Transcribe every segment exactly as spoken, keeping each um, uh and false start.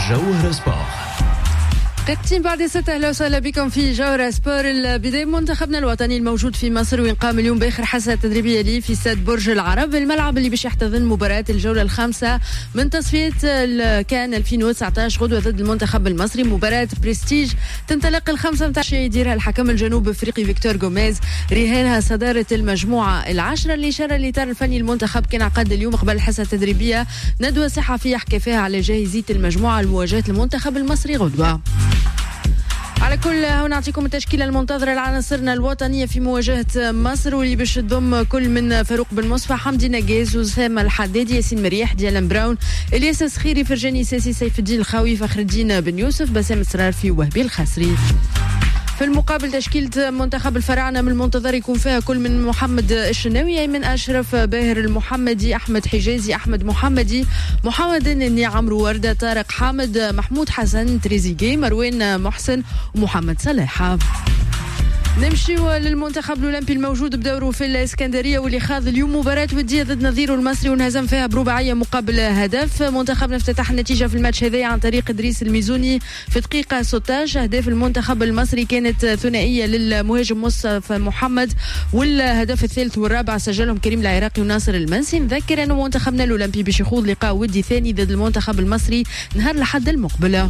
جوهر سبور. دقيقتين بعد ستة. أهلا وسهلا بكم في جوهر سبور. البداية منتخبنا الوطني الموجود في مصر وينقام اليوم بآخر حصة تدريبية ليه في استاد برج العرب، الملعب اللي باش يحتضن مباراة الجولة الخامسة من تصفية كان ألفين وتسعطاش غدوة ضد المنتخب المصري. مباراة برستيج تنطلق الخمسة متاع يديرها الحكم الجنوب افريقي فيكتور غوميز، رهانها صدارة المجموعة العشرة. اللي شار الإطار الفني المنتخب كان عقد اليوم قبل الحصة التدريبية ندوة صحفية حكى فيها على جاهزية المجموعة لمواجهة المنتخب المصري غدوة. على كل هون نعطيكم التشكيلة المنتظرة لعناصرنا الوطنية في مواجهة مصر، واللي باش تضم كل من فاروق بن مصفى، حمدي نجاز، وسام الحدادي، ياسين مريح، ديالان براون، الياس السخيري، فرجاني ساسي، سيف الدين الخاوي، فخر الدين بن يوسف، بسام السرارفي، وهبي الخسري. في المقابل تشكيلة منتخب الفراعنة من المنتظر يكون فيها كل من محمد الشناوي، أيمن أشرف، باهر المحمدي، أحمد حجازي، أحمد محمدي، محمد النني، عمرو وردة، طارق حامد، محمود حسن، تريزيجي، مروان محسن، ومحمد صلاح. نمشي للمنتخب الأولمبي الموجود بدوره في الإسكندرية، واللي خاض اليوم مباراة ودية ضد نظيره المصري وانهزم فيها برباعية مقابل هدف. منتخبنا افتتح النتيجة في الماتش هذا عن طريق إدريس الميزوني في دقيقة ستة عشر. أهداف المنتخب المصري كانت ثنائية للمهاجم مصطفى محمد، والهدف الثالث والرابع سجلهم كريم العراقي وناصر المنسي. نذكر أن منتخبنا الأولمبي باش يخوض لقاء ودي ثاني ضد المنتخب المصري نهار الأحد المقبل.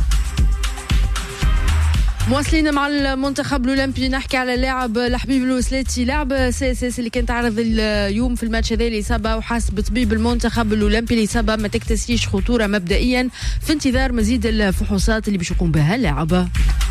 مواصلين مع المنتخب الأولمبي، نحكي على لاعب الحبيب الوسلاتي، لاعب ساسس اللي كان تعرض اليوم في الماتش هذا الإصابة، وحسب طبيب المنتخب الأولمبي الإصابة ما تكتسيش خطورة مبدئيا، في انتظار مزيد الفحوصات اللي باش يقوم بها اللاعب.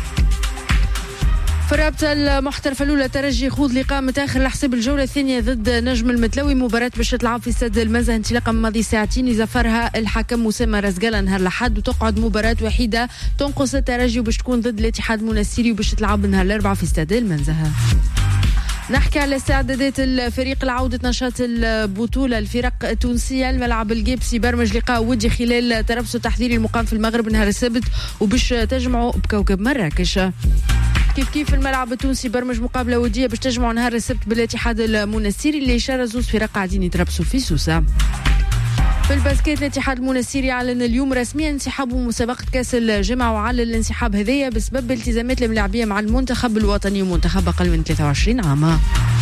في الرابطة المحترفة الأولى ترجي خوض لقاء متاخر لحساب الجولة الثانية ضد نجم المتلوي، مباراة باش تلعب في استاد المزه انطلاقا من ماضي ساعتين، يزفرها الحكم أسامة رزقالة نهار الأحد، وتقعد مباراة وحيدة تنقص الترجي وباش تكون ضد الاتحاد المنستيري وباش تلعب نهار الأربعاء في استاد المنزه. نحكي على استعدادات الفريق لعودة نشاط البطولة. الفرق التونسية الملعب الجيبسي برمج لقاء ودي خلال تربص تحضيري المقام في المغرب نهار السبت، وباش تجمعوا بكوكب مراكش. كيف كيف الملعب التونسي برمج مقابلة ودية باش تجمعوا نهار السبت بالاتحاد المنستيري، اللي شارع زوز فرق قاعدين يتربصوا في سوسة. في الباسكيت الاتحاد المنستيري اعلن اليوم رسميا انسحابه من مسابقة كاس الجامعة، وعلن الانسحاب هذيا بسبب التزامات الملاعبية مع المنتخب الوطني ومنتخب أقل من ثلاثة وعشرين عام.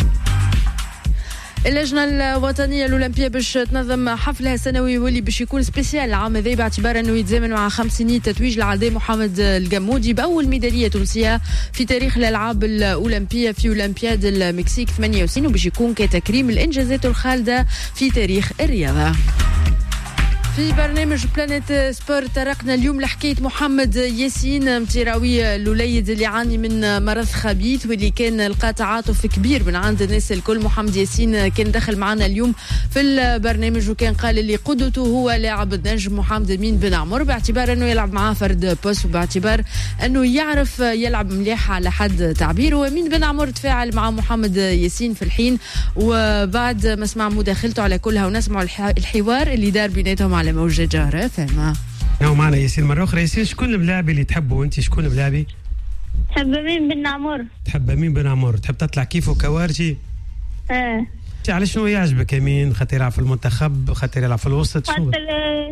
اللجنة الوطنية الأولمبية باش تنظم حفلها السنوي واللي باش يكون سبيسيال العام هذا، باعتبار أنه يتزامن مع خمس سنين تتويج العداء محمد الجمودي بأول ميدالية تونسية في تاريخ الألعاب الأولمبية في أولمبياد المكسيك ثمانية وستين، وباش يكون كتكريم الإنجازات الخالدة في تاريخ الرياضة. في برنامج بلانيت سبور طرقنا اليوم لحكاية محمد ياسين متيراوي الوليد اللي يعاني من مرض خبيث، واللي كان لقى تعاطف كبير من عند الناس الكل. محمد ياسين كان دخل معنا اليوم في البرنامج وكان قال اللي قدوته هو لاعب النجم محمد أمين بن عمر، باعتبار أنه يلعب معاه فرد بوس، وباعتبار أنه يعرف يلعب مليح على حد تعبيره. وأمين بن عمر تفاعل مع محمد ياسين في الحين، وبعد ما سمع مداخلته على كلها ونسمع الحوار اللي دار بيناتهم على موجة جوهر فما. نعم معنا ياسين مرة أخرى. ياسين، شكون الملاعبي اللي تحبه وأنت؟ شكون الملاعبي؟ تحب أمين بن عمر. تحب أمين بن عمر، تحب تطلع كيفه كوارجي؟ اه. على شنو يعجبك أمين؟ خاطر يلعب في المنتخب، خاطر يلعب في الوسط، شنو؟ خاطر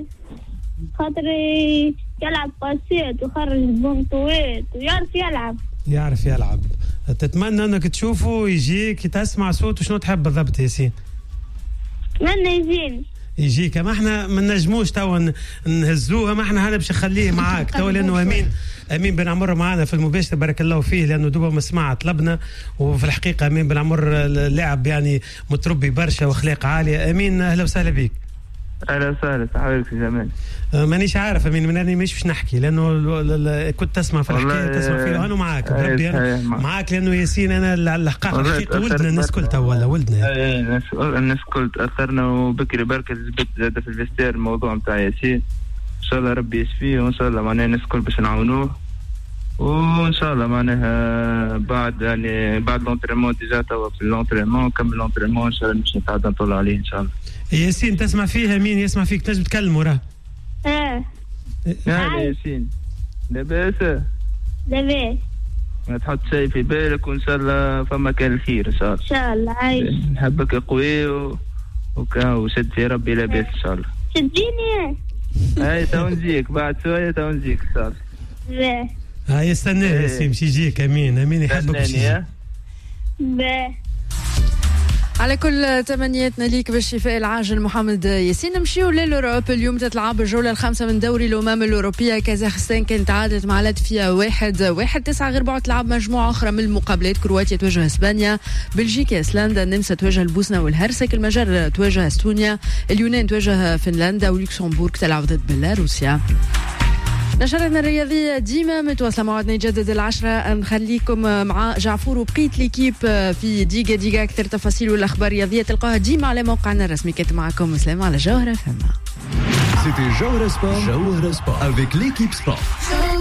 خاطر يلعب باسيت وخرج بونطويت ويعرف يلعب. يعرف يلعب. تتمنى أنك تشوفه يجيك تسمع صوته، شنو تحب بالضبط ياسين؟ أتمنى يجيني. يجيك. ما احنا ما نجموش توا نهزوها، ما احنا هذا باش نخليه معاك توا، لانه امين امين بن عمر معنا في المباشر بارك الله فيه، لانه دوبا ما سمع طلبنا. وفي الحقيقه امين بن عمر لاعب يعني متربي برشا واخلاق عاليه. امين اهلا وسهلا بك. اهلا وسهلا حبيبك زمان. أه مانيش عارف امين من انا مش باش نحكي، لانه كنت تسمع في الحكايه تسمع فيه انا معاك بربي انا معاك، لانه ياسين انا الحقيقه ولدنا الناس كلها ولا ولدنا اي الناس الناس كل تاثرنا، وبكري بركه زبط زاد في الفستير الموضوع نتاع ياسين. ان شاء الله ربي يشفيه، وان شاء الله معناها الناس الكل باش نعاونوه، وان شاء الله معناها بعد يعني بعد لونترينمون ديجا توا في لونترينمون كمل لونترينمون ان شاء الله باش نتعدى نطول عليه ان شاء الله. ياسين تسمع فيها مين يسمع فيك؟ تنجم تكلموا راه؟ اه يا ياسين لاباس؟ لاباس. ما تحط شيء في بالك، وان شاء الله فما كان الخير ان شاء الله. ان شاء الله عايش. نحبك قوي و... وكا وشد في ربي لاباس ان شاء الله. شديني هاي تو نجيك بعد شويه تو نجيك صار باهي هاي يستناه إيه. ياسين باش يجيك. امين امين يحبك باش استناني، يجيك. ها؟ باهي. على كل تمنياتنا ليك بالشفاء العاجل محمد ياسين. نمشيو للأوروب. اليوم تتلعب الجولة الخامسة من دوري الأمم الأوروبية. كازاخستان كانت تعادلت مع لاتفيا واحد واحد. تسعة غير بعد تلعب مجموعة أخرى من المقابلات. كرواتيا تواجه إسبانيا، بلجيكا أيسلندا، النمسا تواجه البوسنة والهرسك، المجر تواجه استونيا، اليونان تواجه فنلندا، ولوكسمبورغ تلعب ضد بيلاروسيا. نشرتنا الرياضية ديما متواصلة موعدنا يجدد العشرة. نخليكم مع جعفور وبقيت ليكيب في ديجا ديجا. أكثر تفاصيل والأخبار الرياضية تلقاها ديما على موقعنا الرسمي. كنت معكم مسلمة على جوهرة فما. C'était Jawhara Sport. Jawhara Sport avec l'équipe sport.